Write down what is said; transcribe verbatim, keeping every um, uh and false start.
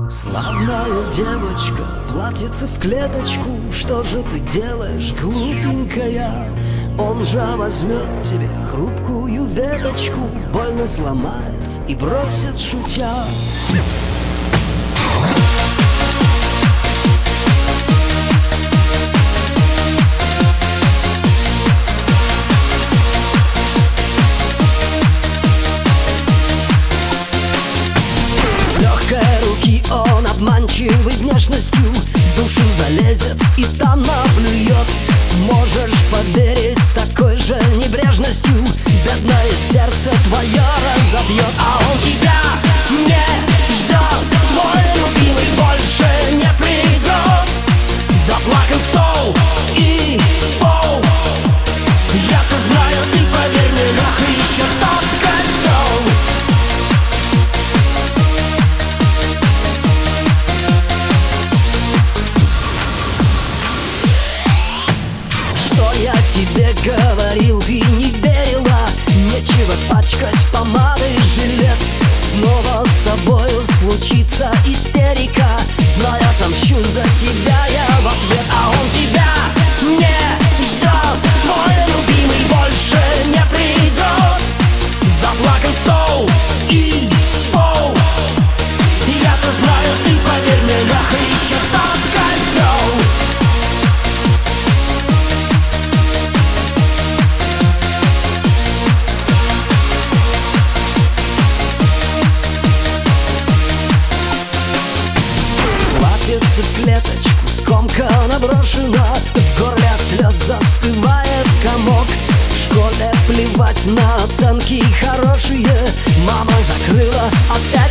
Славная девочка, платьице в клеточку. Что же ты делаешь, глупенькая? Он же возьмет тебе хрупкую веточку, больно сломает и бросит, шутя. Он обманчивой внешностью в душу залезет и там наплюет. Можешь поверить, с такой же небрежностью бедное сердце твое разобьет. А он тебя не ждет, твой любимый больше не придет. Заплакан стол и пол. Я-то знаю, ты поверь мне, Леха еще тот козел. Я тебе говорил, ты не верила. Нечего пачкать помадой жилет. Снова с тобою случится истерика. Знаю, отомщу за тебя я в ответ. А он тебя не ждет, твой любимый больше не придет. Заплакан стол и пол. Я-то знаю, ты поверь мне, Леха еще тот козел. В клеточку скомкана брошена, в горле от слез застывает комок. В школе плевать на оценки хорошие, мама закрыла опять